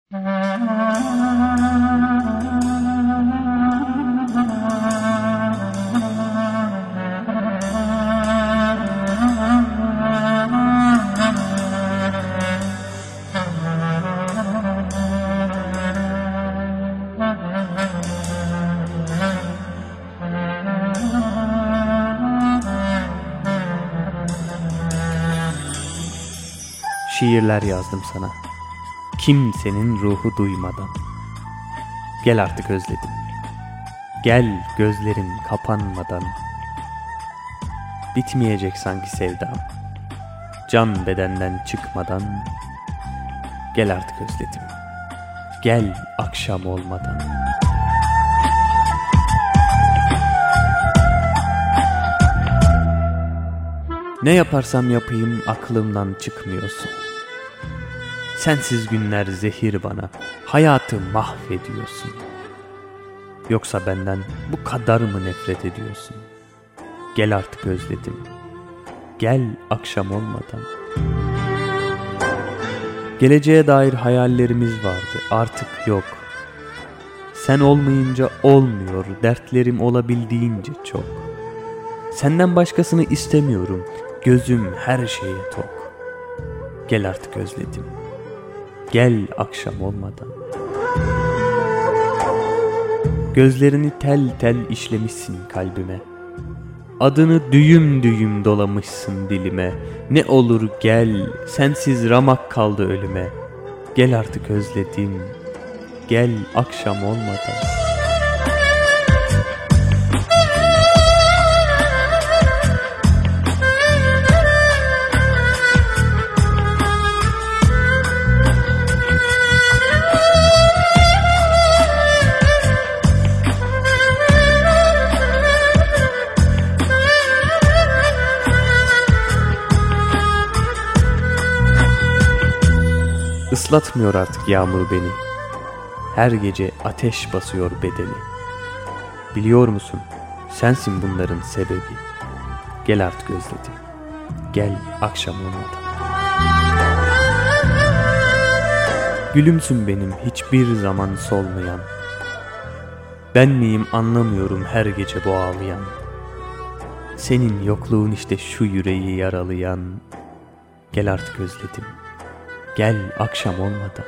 Şiirler yazdım sana, kimsenin ruhu duymadan. Gel artık özledim, gel gözlerin kapanmadan. Bitmeyecek sanki sevdam, can bedenden çıkmadan. Gel artık özledim, gel akşam olmadan. Ne yaparsam yapayım aklımdan çıkmıyorsun. Sensiz günler zehir bana, hayatı mahvediyorsun. Yoksa benden bu kadar mı nefret ediyorsun? Gel artık özledim, gel akşam olmadan. Geleceğe dair hayallerimiz vardı, artık yok. Sen olmayınca olmuyor, dertlerim olabildiğince çok. Senden başkasını istemiyorum, gözüm her şeye tok. Gel artık özledim, gel akşam olmadan. Gözlerini tel tel işlemişsin kalbime. Adını düğüm düğüm dolamışsın dilime. Ne olur gel, sensiz ramak kaldı ölüme. Gel artık özledim, gel akşam olmadan. Islatmıyor artık yağmur beni. Her gece ateş basıyor bedeni. Biliyor musun? Sensin bunların sebebi. Gel artık özledim, gel akşam olmadan. Gülümsün benim hiçbir zaman solmayan. Ben miyim anlamıyorum her gece bu ağlayan. Senin yokluğun işte şu yüreği yaralayan. Gel artık özledim, gel akşam olmadan.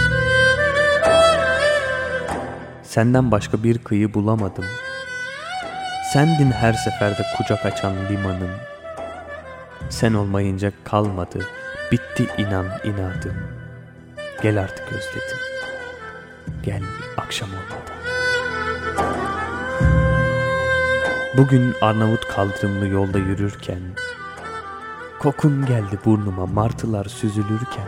Senden başka bir kıyı bulamadım. Sendin her seferde kucak açan limanım. Sen olmayınca kalmadı, bitti inan inadım. Gel artık özledim, gel akşam olmadan. Bugün Arnavut kaldırımlı yolda yürürken, kokun geldi burnuma martılar süzülürken.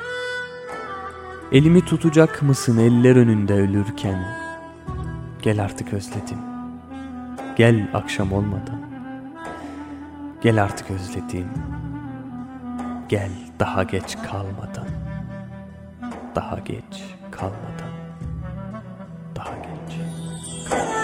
Elimi tutacak mısın eller önünde ölürken? Gel artık özledim, gel akşam olmadan. Gel artık özledim, gel daha geç kalmadan. Daha geç kalmadan. Daha geç kalmadan.